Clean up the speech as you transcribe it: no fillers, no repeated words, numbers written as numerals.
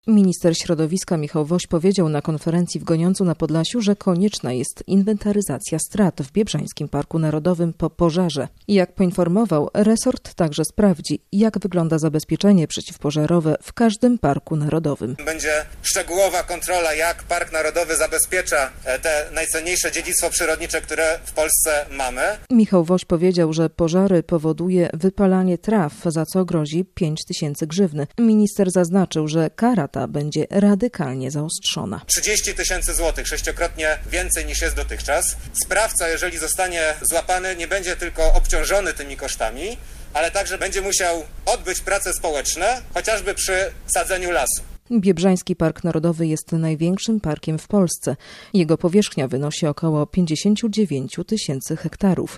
Minister środowiska Michał Woś powiedział na konferencji w Goniądzu na Podlasiu, że konieczna jest inwentaryzacja strat w Biebrzańskim Parku Narodowym po pożarze. Jak poinformował, resort także sprawdzi, jak wygląda zabezpieczenie przeciwpożarowe w każdym parku narodowym. Będzie szczegółowa kontrola, jak Park Narodowy zabezpiecza te najcenniejsze dziedzictwo przyrodnicze, które w Polsce mamy. Michał Woś powiedział, że pożary powoduje wypalanie traw, za co grozi 5 000 grzywny. Minister zaznaczył, że kara ta będzie radykalnie zaostrzona. 30 000 złotych, 6-krotnie więcej niż jest dotychczas. Sprawca, jeżeli zostanie złapany, nie będzie tylko obciążony tymi kosztami, ale także będzie musiał odbyć prace społeczne, chociażby przy sadzeniu lasu. Biebrzański Park Narodowy jest największym parkiem w Polsce. Jego powierzchnia wynosi około 59 000 hektarów.